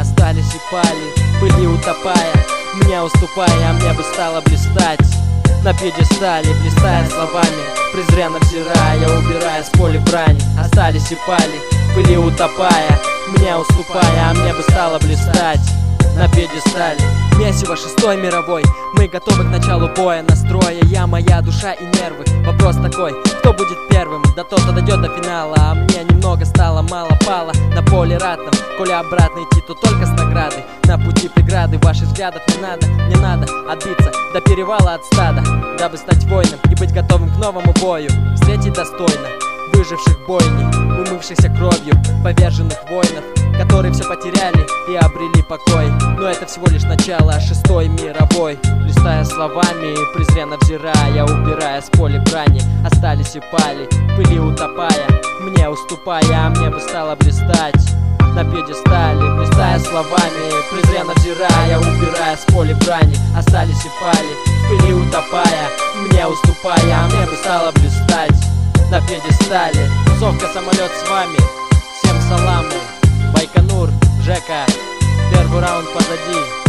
остались и пали, пыли утопая, мне уступая, мне бы стало блистать на пьедестале, блистая словами, презренно взирая, убирая с поля брань. Остались и пали, пыли утопая, мне уступая, мне бы стало блистать на пьедестале. Месиво 6-й мировой, мы готовы к началу боя. Настроя я, моя душа и нервы. Вопрос такой, кто будет первым? Да тот, кто дойдет до финала. А мне немного стало, мало пало на поле ратном. Коли обратно идти, то только с наградой. На пути преграды ваших взглядов не надо. Мне надо отбиться до перевала от стада, дабы стать воином и быть готовым к новому бою. Встретить достойно выживших бойни, умывшихся кровью поверженных воинов, которые все потеряли и обрели покой. Но это всего лишь начало 6-й мировой. Листая словами, презренно взирая, убирая с поля брани. Остались и пали, пыли утопая, мне уступая, мне бы стало блистать на пьедестале. Блистая словами, презренно взирая, убирая с поля брани. Остались и пали, пыли утопая, мне уступая, мне бы стало блистать на пьедестале. Тусовка самолет с вами, всем саламы. Байконур, Жека, первый раунд позади.